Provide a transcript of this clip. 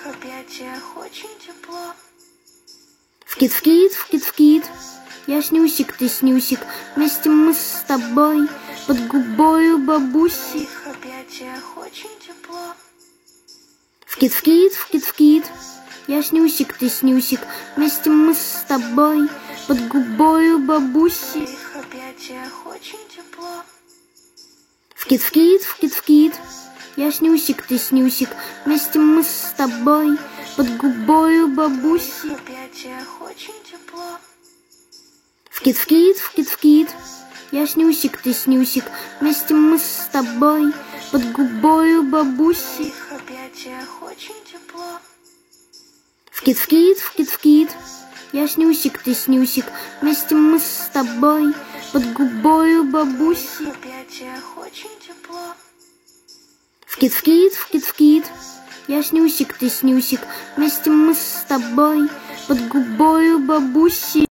В объятиях очень тепло. В кит, я снюсик, ты снюсик, вместе мы с тобой под губою бабуси. В объятиях очень тепло. В кит, я снюсик, ты снюсик, вместе мы с тобой под губою бабуси. В объятиях очень тепло. В кит, я снюсик, ты снюсик, вместе мы с тобой под губою бабуси. В объятиях очень тепло. В кит, я снюсик, ты снюсик, вместе мы с тобой под губою бабуси. В объятиях очень тепло. В кит, я снюсик, ты снюсик, вместе мы с тобой под губою бабуси. В объятиях очень тепло. В кит, я снюсик, ты снюсик, вместе мы с тобой под губою бабуси.